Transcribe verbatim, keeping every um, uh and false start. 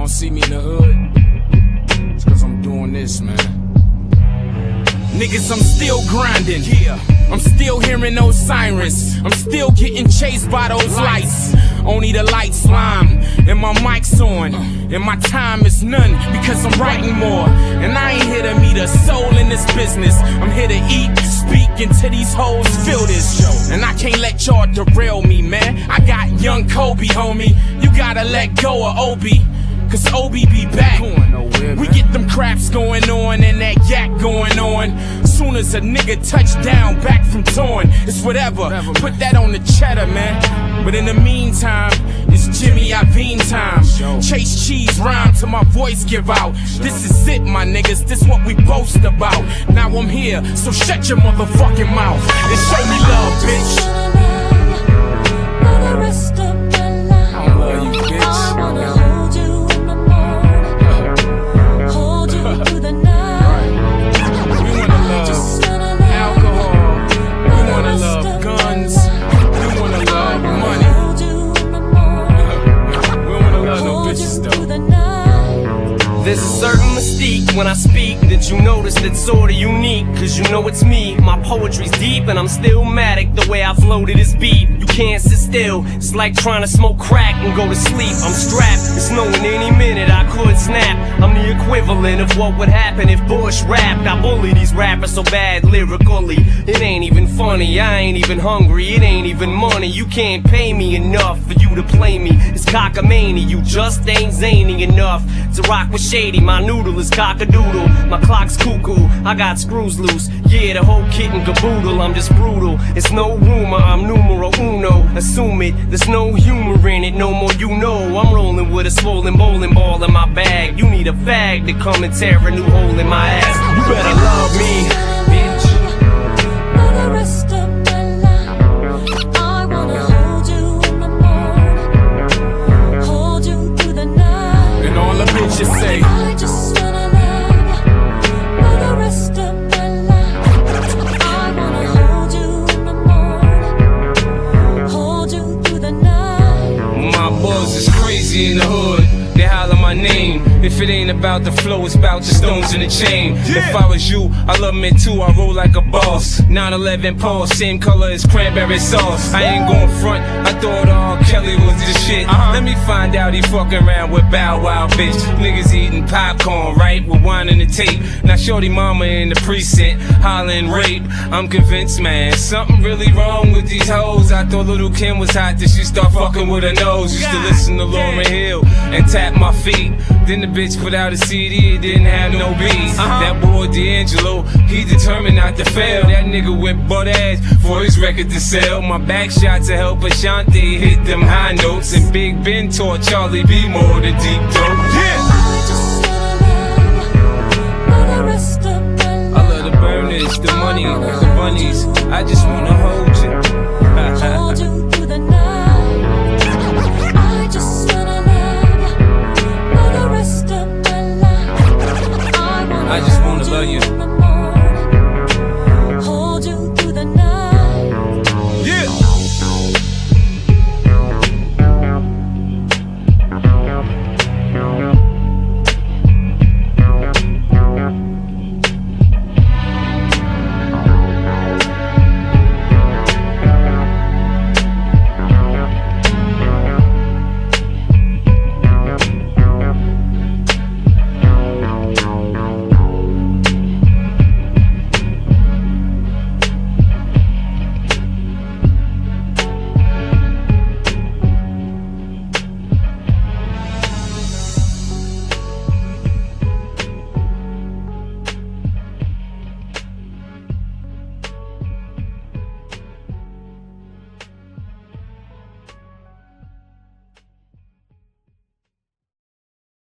don't see me in the hood, it's cause I'm doing this, man. Niggas, I'm still grinding, yeah. I'm still hearing those sirens. I'm still getting chased by those lights. Only the lights slime, and my mic's on, and my time is none because I'm writing more. And I ain't here to meet a soul in this business. I'm here to eat, speak, until these hoes feel this. And I can't let y'all derail me, man. I got young Kobe, homie. You gotta let go of Obi, cause Obi be back. We get them craps going on and that yak going on. Soon as a nigga touch down back from torn, it's whatever, put that on the cheddar, man. But in the meantime, it's Jimmy Iovine time. Chase cheese rhyme till my voice give out. This is it, my niggas, this what we boast about. Now I'm here, so shut your motherfucking mouth and show me love, bitch. I don't love you, bitch. There's a certain mystique when I speak that you notice that's sorta unique. Cause you know it's me, my poetry's deep and I'm still matic the way I flow to this beat. You can't sit still, it's like trying to smoke crack and go to sleep. I'm strapped, it's knowing any minute I could snap. I'm the equivalent of what would happen if Bush rapped. I bully these rappers so bad lyrically, it ain't even funny, I ain't even hungry, it ain't even money. You can't pay me enough for you to play me. It's cockamania, you just ain't zany enough to rock with shady. My noodle is cock-a-doodle, my clock's cuckoo, I got screws loose. Yeah, the whole kit and caboodle, I'm just brutal. It's no rumor, I'm numero uno. Assume it, there's no humor in it, no more you know. I'm rolling with a swollen bowling ball in my bag. You need a fag to come and tear a new hole in my ass. You better love me, bitch. For the rest of my life, I wanna hold you in the morning, hold you through the night. And all the bitches say, I just wanna love you for the rest of my life. I wanna hold you in the morning, hold you through the night. my buzz is crazy in the hood. They holler my name. If it ain't about the flow, it's about the stones in the chain. If I was you, I love me too, I roll like a boss. nine eleven Pulse, same color as cranberry sauce. I ain't gon' front, I thought R. Kelly was the shit. Let me find out he fucking around with Bow Wow, bitch. Niggas eating popcorn, right, with wine in the tape. Now shorty mama in the precinct, hollering rape. I'm convinced, man, something really wrong with these hoes. I thought Little Kim was hot, then she start fucking with her nose. Used to listen to Lauryn Hill and tap my feet. Then the bitch put out a C D, it didn't have no beats. Uh-huh. That boy D'Angelo, he determined not to fail. That nigga went butt ass for his record to sell. My back shot to help Ashanti hit them high notes. And Big Ben taught Charlie B more to deep throat. Yeah! I just wanna love you for the rest of my life. I love the burners, the money, the bunnies. I just wanna hold you. Hold you